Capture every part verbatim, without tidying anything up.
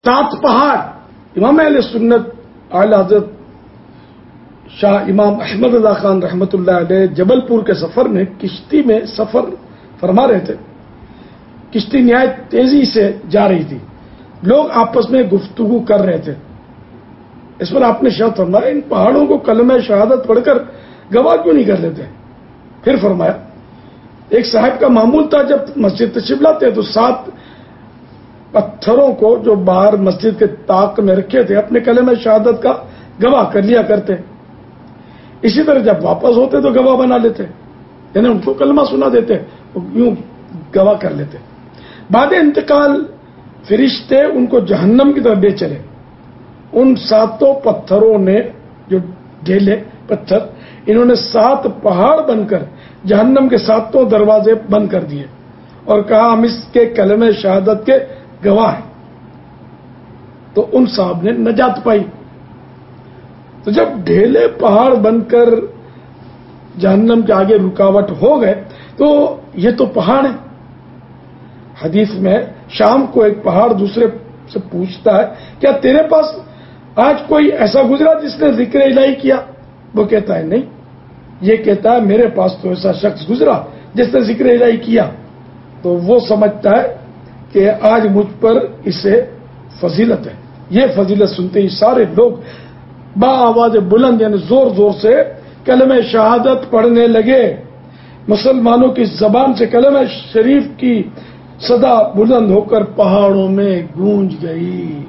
سات پہاڑ امام اہل سنت اعلی حضرت شاہ امام احمد اللہ خان رحمۃ اللہ علیہ جبل پور کے سفر میں کشتی میں سفر فرما رہے تھے. کشتی نہایت تیزی سے جا رہی تھی. لوگ آپس میں گفتگو کر رہے تھے. اس پر آپ نے شاہ فرمایا ان پہاڑوں کو کلمہ شہادت پڑھ کر گواہ کیوں نہیں کر لیتے؟ پھر فرمایا ایک صاحب کا معمول تھا جب مسجد تشریف لاتے تو سات پتھروں کو جو باہر مسجد کے طاق میں رکھے تھے اپنے کلمہ شہادت کا گواہ کر لیا کرتے. اسی طرح جب واپس ہوتے تو گواہ بنا لیتے، یعنی ان کو کلمہ سنا دیتے، یوں گواہ کر لیتے. بعد انتقال فرشتے ان کو جہنم کی طرف لے چلے. ان ساتوں پتھروں نے جو ڈھیلے پتھر انہوں نے سات پہاڑ بن کر جہنم کے ساتوں دروازے بند کر دیے اور کہا ہم اس کے کلمہ شہادت کے گواہ ہیں. تو ان صاحب نے نجات پائی. تو جب ڈھیلے پہاڑ بن کر جہنم کے آگے رکاوٹ ہو گئے تو یہ تو پہاڑ ہیں. حدیث میں شام کو ایک پہاڑ دوسرے سے پوچھتا ہے کیا تیرے پاس آج کوئی ایسا گزرا جس نے ذکر الہی کیا؟ وہ کہتا ہے نہیں. یہ کہتا ہے میرے پاس تو ایسا شخص گزرا جس نے ذکر الہی کیا. تو وہ سمجھتا ہے کہ آج مجھ پر اسے فضیلت ہے. یہ فضیلت سنتے ہی سارے لوگ با آواز بلند یعنی زور زور سے کلمہ شہادت پڑھنے لگے. مسلمانوں کی زبان سے کلمہ شریف کی صدا بلند ہو کر پہاڑوں میں گونج گئی.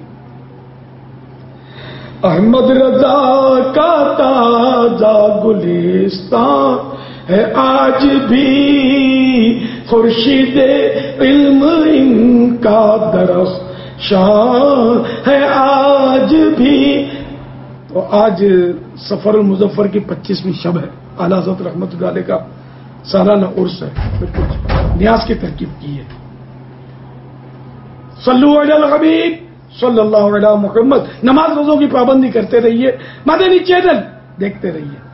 احمد رضا کا تازہ گلستان ہے آج بھی، خورشید علم ان کا درخت شان ہے آج بھی. تو آج سفر المظفر کی پچیسویں شب ہے. اعلیٰ حضرت رحمۃ اللہ علیہ کا سالانہ عرس ہے. بالکل نیاز کی ترکیب کی ہے. صلو علی الحبیب صلی اللہ علیہ محمد. نماز روزوں کی پابندی کرتے رہیے. مدنی چینل دیکھتے رہیے.